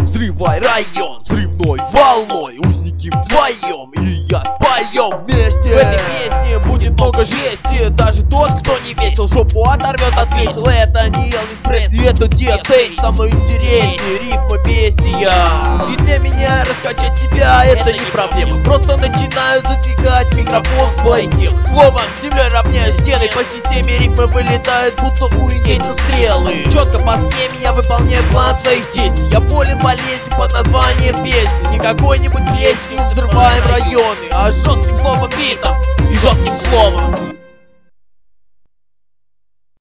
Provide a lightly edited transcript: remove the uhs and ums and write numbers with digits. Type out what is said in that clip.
Взрывай район взрывной волной, узники вдвоем, и я споем вместе. В этой песне будет много жести, даже тот, кто не весел, жопу оторвет от кресел. Это не Элвис Пресли, это DSH, со мной интереснее рифма бестия. И для меня раскачать тебя это не проблема, просто начинаю задвигать микрофон своих тем. Словом, землей равняю стены, по системе рифмы вылетают, будто у индейца стрелы. Четко по схеме я выполняю план своих действий. Я болен болезнью под названием песни. Не какой-нибудь песней взрываем районы, а жестким словом битом и жестким словом.